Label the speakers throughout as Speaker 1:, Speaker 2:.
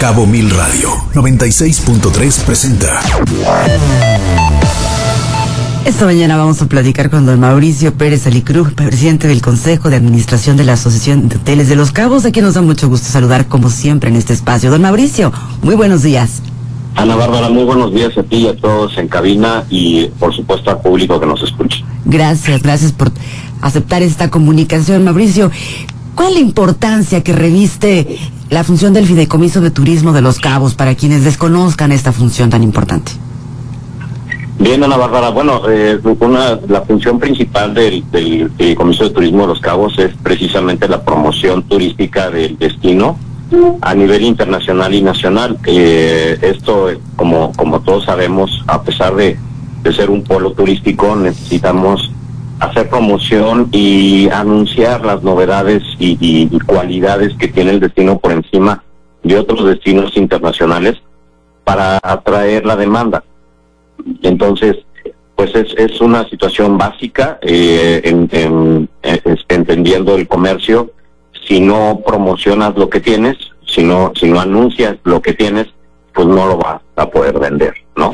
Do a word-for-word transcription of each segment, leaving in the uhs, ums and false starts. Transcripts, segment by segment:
Speaker 1: Cabo Mil Radio noventa y seis punto tres presenta.
Speaker 2: Esta mañana vamos a platicar con don Mauricio Pérez Alicruz, presidente del Consejo de Administración de la Asociación de Hoteles de Los Cabos, a quien nos da mucho gusto saludar como siempre en este espacio. Don Mauricio, muy buenos días.
Speaker 3: Ana Bárbara, muy buenos días a ti y a todos en cabina y por supuesto al público que nos escucha.
Speaker 2: Gracias, gracias por aceptar esta comunicación. Mauricio, ¿cuál es la importancia que reviste la función del Fideicomiso de Turismo de Los Cabos para quienes desconozcan esta función tan importante?
Speaker 3: Bien, Ana Bárbara, bueno, eh, una, la función principal del, del Fideicomiso de Turismo de Los Cabos es precisamente la promoción turística del destino a nivel internacional y nacional. Eh, esto, como como todos sabemos, a pesar de, de ser un polo turístico, necesitamos hacer promoción y anunciar las novedades y, y, y cualidades que tiene el destino por encima de otros destinos internacionales para atraer la demanda. Entonces, pues es, es una situación básica, eh, en, en, en, entendiendo el comercio. Si no promocionas lo que tienes, si no, si no anuncias lo que tienes, pues no lo vas a poder vender, ¿no?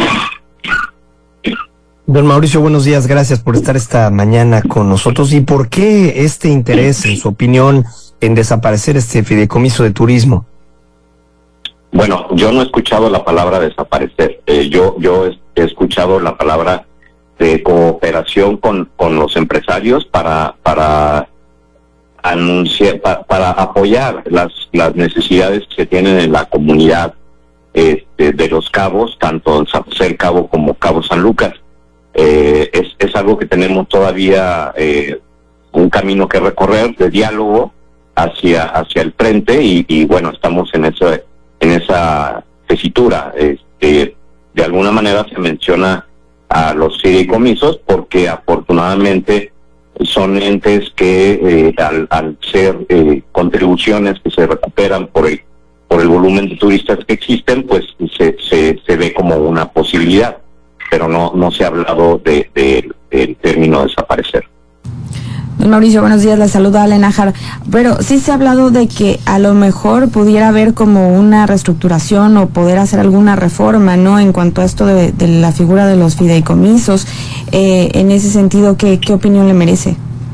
Speaker 4: Don Mauricio, buenos días, gracias por estar esta mañana con nosotros. ¿Y por qué este interés, en su opinión, en desaparecer este fideicomiso de turismo?
Speaker 3: Bueno, yo no he escuchado la palabra desaparecer. Eh, yo yo he escuchado la palabra de cooperación con, con los empresarios para para anunciar, para, para apoyar las las necesidades que tienen en la comunidad este, de Los Cabos, tanto en San José del Cabo como Cabo San Lucas. Eh, es, es algo que tenemos todavía eh, un camino que recorrer de diálogo hacia hacia el frente y, y bueno, estamos en ese en esa tesitura. Este, de alguna manera se menciona a los fideicomisos porque afortunadamente son entes que eh, al, al ser eh, contribuciones que se recuperan por el por el volumen de turistas que existen, pues se se, se ve como una posibilidad, pero no no se ha hablado de, de del término desaparecer.
Speaker 5: Don Mauricio, buenos días, le saluda Ale Nájar. Pero sí se ha hablado de que a lo mejor pudiera haber como una reestructuración o poder hacer alguna reforma, ¿no? En cuanto a esto de, de la figura de los fideicomisos. Eh, en ese sentido, ¿qué, qué opinión le merece?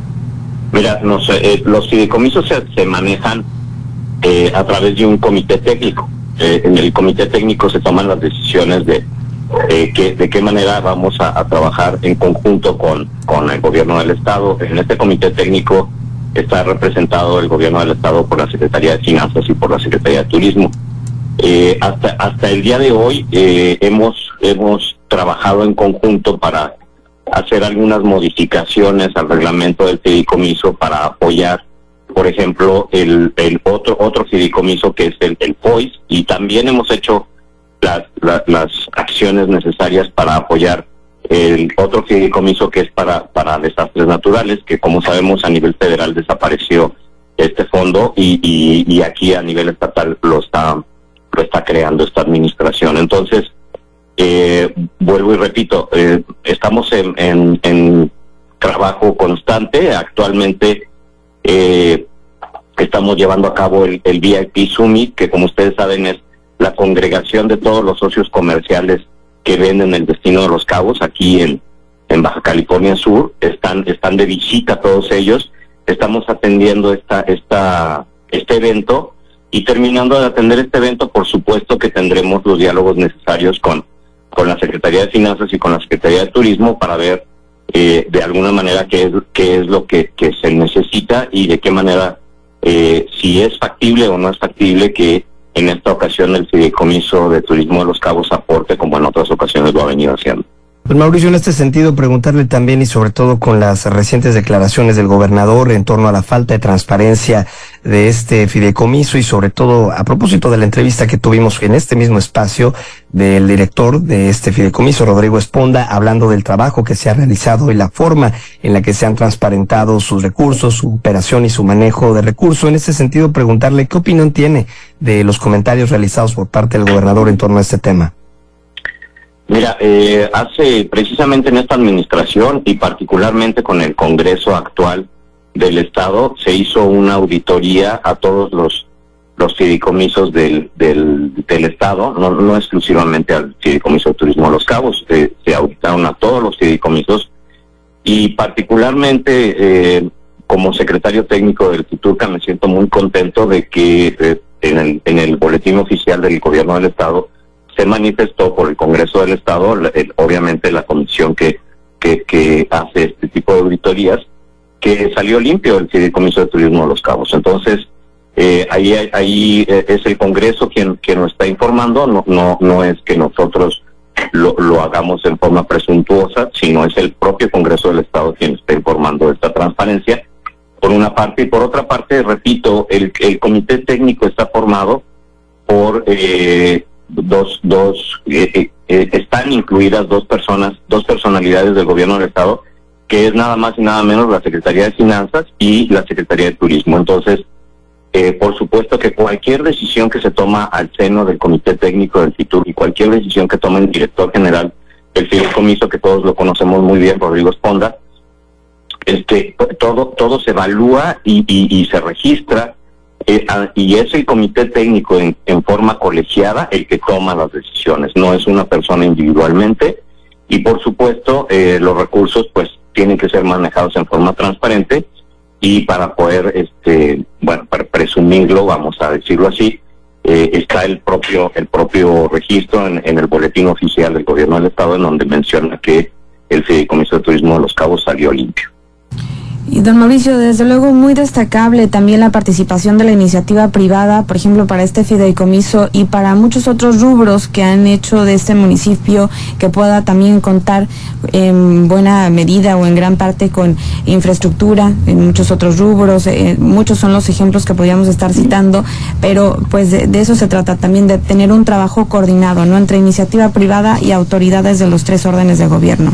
Speaker 3: Mira, no sé, eh, los fideicomisos se, se manejan eh, a través de un comité técnico. Eh, en el comité técnico se toman las decisiones de Eh, que, de qué manera vamos a, a trabajar en conjunto con, con el gobierno del Estado. En este comité técnico está representado el gobierno del Estado por la Secretaría de Finanzas y por la Secretaría de Turismo. Eh, hasta hasta el día de hoy eh, hemos hemos trabajado en conjunto para hacer algunas modificaciones al reglamento del fideicomiso para apoyar, por ejemplo, el, el otro otro fideicomiso que es el, el F O I S, y también hemos hecho Las, la, las acciones necesarias para apoyar el otro fideicomiso que es para para desastres naturales, que como sabemos a nivel federal desapareció este fondo y, y, y aquí a nivel estatal lo está lo está creando esta administración. Entonces, eh, vuelvo y repito, eh, estamos en, en, en trabajo constante. Actualmente eh, estamos llevando a cabo el, el V I P Summit, que como ustedes saben es la congregación de todos los socios comerciales que venden el destino de Los Cabos aquí en, en Baja California Sur. Están están de visita todos ellos. Estamos atendiendo esta esta este evento y terminando de atender este evento, por supuesto que tendremos los diálogos necesarios con con la Secretaría de Finanzas y con la Secretaría de Turismo para ver eh, de alguna manera qué es qué es lo que, que se necesita y de qué manera, eh, si es factible o no es factible que en esta ocasión el Fideicomiso de Turismo de Los Cabos aporte, como en otras ocasiones lo ha venido haciendo.
Speaker 4: Pues Mauricio, en este sentido, preguntarle también, y sobre todo con las recientes declaraciones del gobernador en torno a la falta de transparencia de este fideicomiso, y sobre todo a propósito de la entrevista que tuvimos en este mismo espacio del director de este fideicomiso, Rodrigo Esponda, hablando del trabajo que se ha realizado y la forma en la que se han transparentado sus recursos, su operación y su manejo de recursos. En ese sentido, preguntarle qué opinión tiene de los comentarios realizados por parte del gobernador en torno a este tema.
Speaker 3: Mira, eh, hace precisamente en esta administración y particularmente con el Congreso actual del Estado se hizo una auditoría a todos los los fideicomisos del, del, del Estado, no, no exclusivamente al Fideicomiso de Turismo de Los Cabos, eh, se auditaron a todos los fideicomisos, y particularmente eh, como secretario técnico del FITURCA me siento muy contento de que eh, en, el, en el boletín oficial del Gobierno del Estado se manifestó por el Congreso del Estado, el, obviamente la comisión que, que, que hace este tipo de auditorías, que salió limpio el Fideicomiso de Turismo de Los Cabos. Entonces, eh, ahí ahí eh, es el Congreso quien, quien nos está informando, no, no, no es que nosotros lo, lo hagamos en forma presuntuosa, sino es el propio Congreso del Estado quien está informando de esta transparencia, por una parte, y por otra parte, repito, el, el Comité Técnico está formado por eh, dos, dos, eh, eh, están incluidas dos personas, dos personalidades del Gobierno del Estado, que es nada más y nada menos la Secretaría de Finanzas y la Secretaría de Turismo. Entonces, eh, por supuesto que cualquier decisión que se toma al seno del Comité Técnico del FITUR y cualquier decisión que tome el director general del fideicomiso, que todos lo conocemos muy bien, Rodrigo Esponda, este, todo, todo se evalúa y, y, y se registra, eh, a, y es el Comité Técnico en, en forma colegiada el que toma las decisiones, no es una persona individualmente, y por supuesto eh, los recursos pues tienen que ser manejados en forma transparente, y para poder, este, bueno, para presumirlo, vamos a decirlo así, eh, está el propio el propio registro en, en el boletín oficial del Gobierno del Estado, en donde menciona que el Fideicomiso de Turismo de Los Cabos salió limpio.
Speaker 5: Y don Mauricio, desde luego muy destacable también la participación de la iniciativa privada, por ejemplo, para este fideicomiso y para muchos otros rubros que han hecho de este municipio que pueda también contar en buena medida o en gran parte con infraestructura, en muchos otros rubros, eh, muchos son los ejemplos que podríamos estar citando, pero pues de, de eso se trata también, de tener un trabajo coordinado, ¿no?, entre iniciativa privada y autoridades de los tres órdenes de gobierno.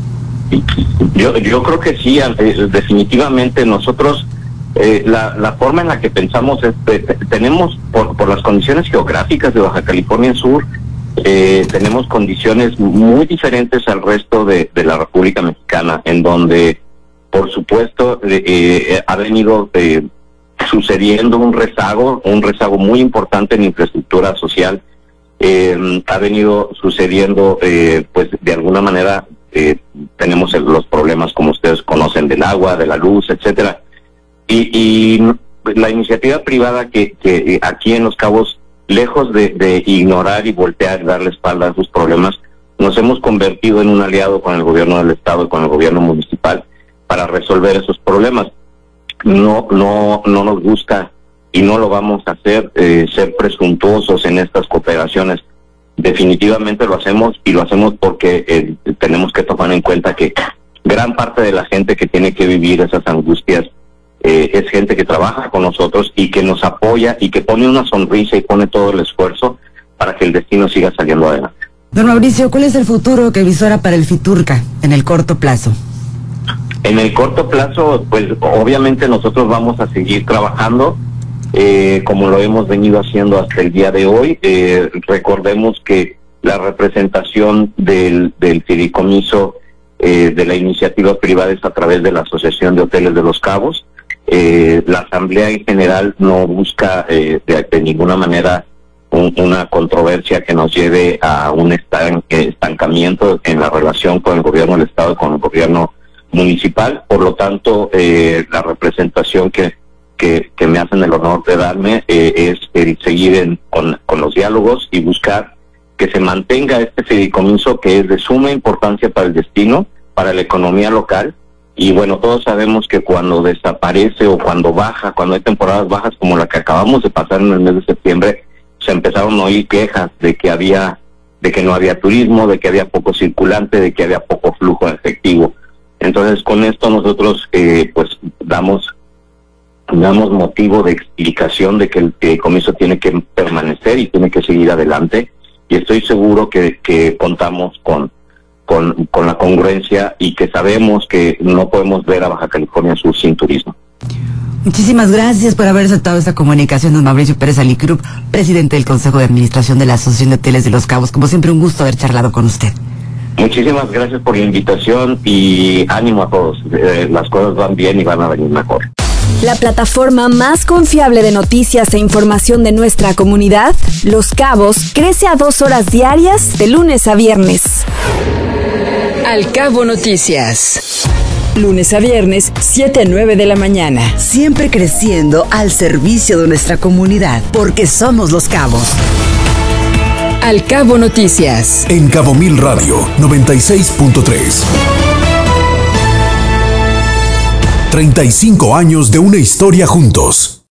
Speaker 3: Yo, yo creo que sí, eh, definitivamente nosotros, eh, la, la forma en la que pensamos es, eh, tenemos, por, por las condiciones geográficas de Baja California Sur, eh, tenemos condiciones muy diferentes al resto de, de la República Mexicana, en donde, por supuesto, eh, eh, ha venido eh, sucediendo un rezago, un rezago muy importante en infraestructura social, eh, ha venido sucediendo, eh, pues, de alguna manera, Eh, tenemos el, los problemas, como ustedes conocen, del agua, de la luz, etcétera, y, y la iniciativa privada que, que aquí en Los Cabos, lejos de, de ignorar y voltear y darle espalda a sus problemas, nos hemos convertido en un aliado con el Gobierno del Estado y con el Gobierno municipal para resolver esos problemas. No, no, no nos gusta y no lo vamos a hacer, eh, ser presuntuosos en estas cooperaciones. Definitivamente lo hacemos, y lo hacemos porque eh, tenemos que tomar en cuenta que gran parte de la gente que tiene que vivir esas angustias eh, es gente que trabaja con nosotros y que nos apoya y que pone una sonrisa y pone todo el esfuerzo para que el destino siga saliendo adelante.
Speaker 2: Don Mauricio, ¿cuál es el futuro que visora para el FITURCA en el corto plazo?
Speaker 3: En el corto plazo, pues obviamente nosotros vamos a seguir trabajando Eh, como lo hemos venido haciendo hasta el día de hoy. Eh, recordemos que la representación del, del fideicomiso eh, de la iniciativa privada es a través de la Asociación de Hoteles de Los Cabos. Eh, la Asamblea en general no busca eh, de, de ninguna manera un, una controversia que nos lleve a un estan, estancamiento en la relación con el Gobierno del Estado y con el Gobierno municipal. Por lo tanto, eh, la representación que Que, que me hacen el honor de darme eh, es el seguir en, con, con los diálogos y buscar que se mantenga este fideicomiso, que es de suma importancia para el destino, para la economía local. Y bueno, todos sabemos que cuando desaparece o cuando baja, cuando hay temporadas bajas como la que acabamos de pasar en el mes de septiembre, se empezaron a oír quejas de que había, de que no había turismo, de que había poco circulante, de que había poco flujo de efectivo. Entonces, con esto nosotros eh, pues damos damos motivo de explicación de que el fideicomiso tiene que permanecer y tiene que seguir adelante, y estoy seguro que, que contamos con, con, con la congruencia y que sabemos que no podemos ver a Baja California Sur sin turismo.
Speaker 2: Muchísimas gracias por haber aceptado esta comunicación, don Mauricio Pérez Alicruz, presidente del Consejo de Administración de la Asociación de Hoteles de Los Cabos. Como siempre, un gusto haber charlado con usted.
Speaker 3: Muchísimas gracias por la invitación y ánimo a todos. Eh, las cosas van bien y van a venir mejor.
Speaker 6: la plataforma más confiable de noticias e información de nuestra comunidad, Los Cabos crece a dos horas diarias de lunes a viernes.
Speaker 7: Al Cabo Noticias. Lunes a viernes, siete a nueve de la mañana.
Speaker 2: Siempre creciendo al servicio de nuestra comunidad, porque somos Los Cabos.
Speaker 7: Al Cabo Noticias.
Speaker 1: En Cabo Mil Radio noventa y seis punto tres. treinta y cinco años de una historia juntos.